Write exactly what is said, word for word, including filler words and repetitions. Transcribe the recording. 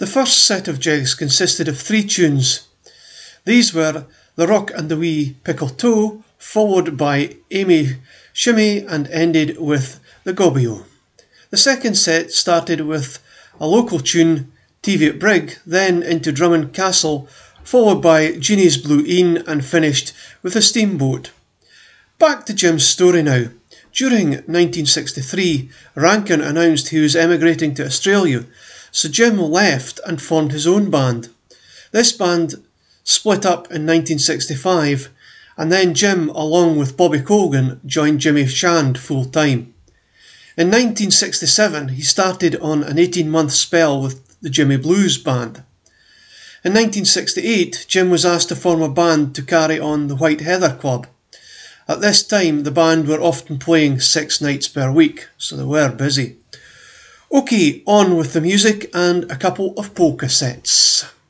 The first set of jigs consisted of three tunes. These were The Rock and the Wee Pickle Toe, followed by Amy Shimmy and ended with The Gobbio. The second set started with a local tune, Teviot Brig, then into Drummond Castle, followed by Jeannie's Blue Een and finished with a steamboat. Back to Jim's story now. During nineteen sixty-three, Rankin announced he was emigrating to Australia, so Jim left and formed his own band. This band split up in nineteen sixty-five, and then Jim, along with Bobby Colgan, joined Jimmy Shand full-time. In nineteen sixty-seven, he started on an eighteen-month spell with the Jimmy Blues Band. In nineteen sixty-eight, Jim was asked to form a band to carry on the White Heather Club. At this time, the band were often playing six nights per week, so they were busy. OK, on with the music and a couple of polka sets.